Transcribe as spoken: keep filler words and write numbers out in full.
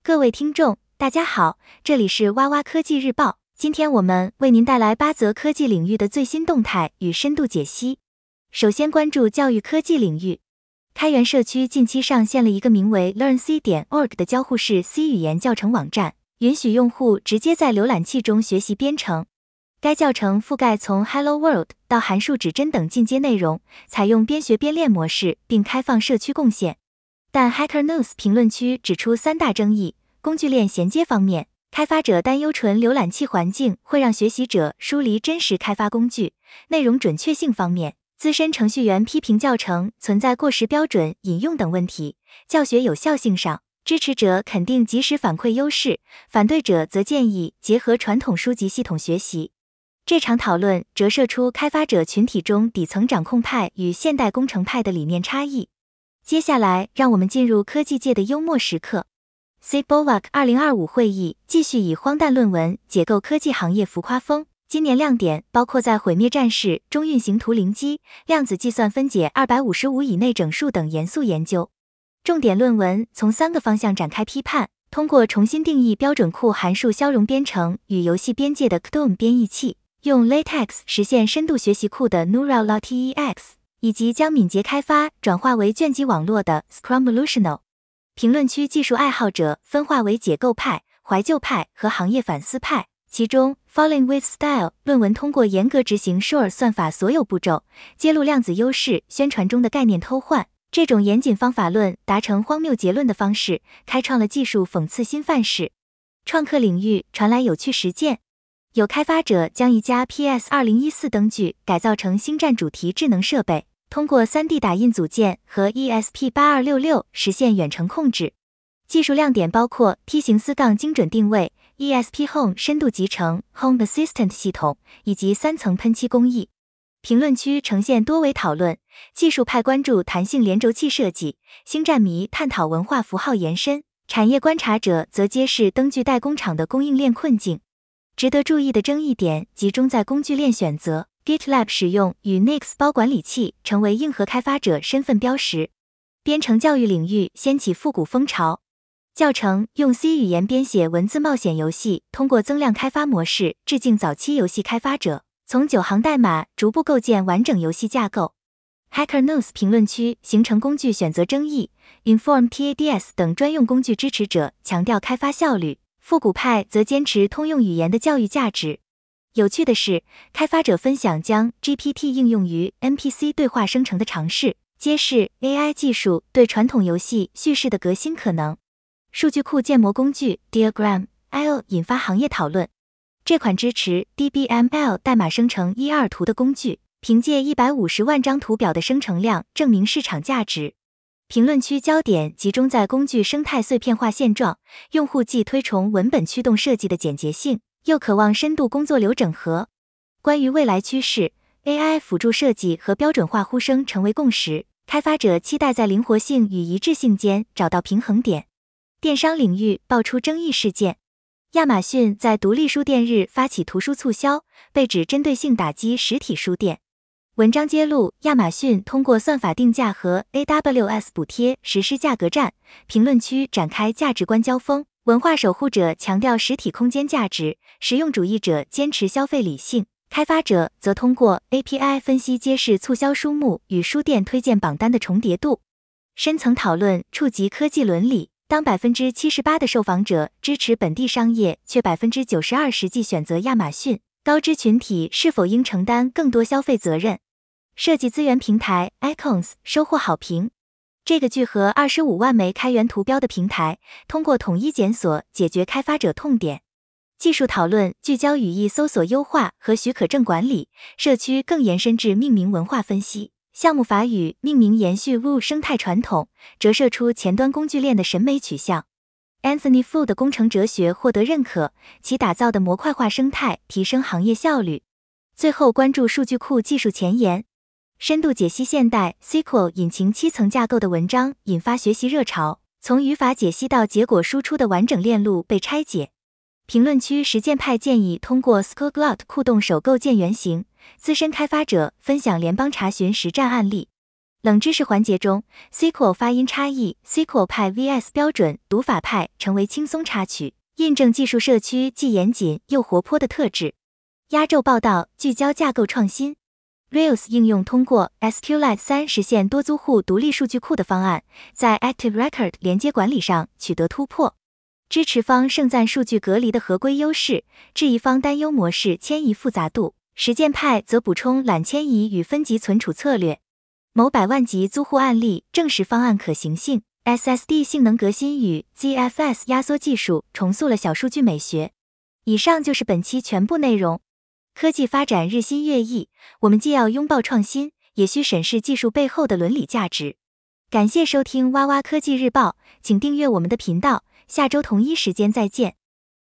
各位听众，大家好，这里是哇哇科技日报。今天我们为您带来八则科技领域的最新动态与深度解析。首先关注教育科技领域，开源社区近期上线了一个名为 learn c 点 org 的交互式 C 语言教程网站，允许用户直接在浏览器中学习编程。该教程覆盖从 Hello World 到函数指针等进阶内容，采用边学边练模式，并开放社区贡献。但 Hacker News 评论区指出三大争议：工具链衔接方面，开发者担忧纯浏览器环境会让学习者疏离真实开发工具；内容准确性方面，资深程序员批评教程存在过时标准引用等问题；教学有效性上，支持者肯定及时反馈优势，反对者则建议结合传统书籍系统学习。这场讨论折射出开发者群体中底层掌控派与现代工程派的理念差异。接下来，让我们进入科技界的幽默时刻。C B O V A C 二零二五会议继续以荒诞论文解构科技行业浮夸风。今年亮点包括在毁灭战士中运行图灵机、量子计算分解二百五十五以内整数等严肃研究。重点论文从三个方向展开批判，通过重新定义标准库函数消融编程与游戏边界的 C D O M 编译器，用 LaTeX 实现深度学习库的 NeuralLaTeX， 以及将敏捷开发转化为卷积网络的 Scrumvolutional。评论区技术爱好者分化为解构派、怀旧派和行业反思派，其中 Falling with Style 论文通过严格执行 Shor 算法所有步骤，揭露量子优势宣传中的概念偷换，这种严谨方法论达成荒谬结论的方式，开创了技术讽刺新范式。创客领域传来有趣实践，有开发者将一家 P S 二零一四灯具改造成星战主题智能设备，通过 三 D 打印组件和 E S P 八二六六 实现远程控制。技术亮点包括梯形丝杠精准定位、E S P Home 深度集成、Home Assistant 系统以及三层喷漆工艺。评论区呈现多维讨论，技术派关注弹性连轴器设计，星战迷探讨文化符号延伸，产业观察者则揭示灯具代工厂的供应链困境。值得注意的争议点集中在工具链选择。GitLab 使用与 Nix 包管理器成为硬核开发者身份标识。编程教育领域掀起复古风潮，教程用 C 语言编写文字冒险游戏，通过增量开发模式致敬早期游戏开发者，从九行代码逐步构建完整游戏架构。Hacker News 评论区形成工具选择争议 ，Inform P A D S 等专用工具支持者强调开发效率，复古派则坚持通用语言的教育价值。有趣的是，开发者分享将 G P T 应用于 N P C 对话生成的尝试，揭示 A I 技术对传统游戏叙事的革新可能。数据库建模工具 Diagram 点 I O 引发行业讨论。这款支持 D B M L 代码生成一二图的工具，凭借一百五十万张图表的生成量证明市场价值。评论区焦点集中在工具生态碎片化现状，用户既推崇文本驱动设计的简洁性，又渴望深度工作流整合。关于未来趋势 ，A I 辅助设计和标准化呼声成为共识，开发者期待在灵活性与一致性间找到平衡点。电商领域爆出争议事件，亚马逊在独立书店日发起图书促销，被指针对性打击实体书店。文章揭露，亚马逊通过算法定价和 A W S 补贴实施价格战，评论区展开价值观交锋。文化守护者强调实体空间价值，实用主义者坚持消费理性，开发者则通过 A P I 分析揭示促销书目与书店推荐榜单的重叠度。深层讨论触及科技伦理，当 百分之七十八 的受访者支持本地商业，却 百分之九十二 实际选择亚马逊，高知群体是否应承担更多消费责任？设计资源平台 Icons 收获好评。这个聚合二十五万枚开源图标的平台，通过统一检索解决开发者痛点。技术讨论聚焦语义搜索优化和许可证管理，社区更延伸至命名文化分析。项目法语命名延续 Woo 生态传统，折射出前端工具链的审美取向。Anthony Fu 的工程哲学获得认可，其打造的模块化生态提升行业效率。最后关注数据库技术前沿。深度解析现代 S Q L 引擎七层架构的文章引发学习热潮，从语法解析到结果输出的完整链路被拆解。评论区实践派建议通过 Skoglot 库动手构建原型，资深开发者分享联邦查询实战案例。 冷知识环节中 ，S Q L 发音差异 ，S Q L 派 vs 标准读法派成为轻松插曲，印证技术社区既严谨又活泼的特质。压轴报道聚焦架构创新 ，Rails 应用通过 SQLite 三实现多租户独立数据库的方案，在 Active Record 连接管理上取得突破。支持方盛赞数据隔离的合规优势，质疑方担忧模式迁移复杂度，实践派则补充懒迁移与分级存储策略。某百万级租户案例证实方案可行性 ，S S D 性能革新与 Z F S 压缩技术重塑了小数据美学。以上就是本期全部内容。科技发展日新月异，我们既要拥抱创新，也需审视技术背后的伦理价值。感谢收听哇哇科技日报，请订阅我们的频道，下周同一时间再见。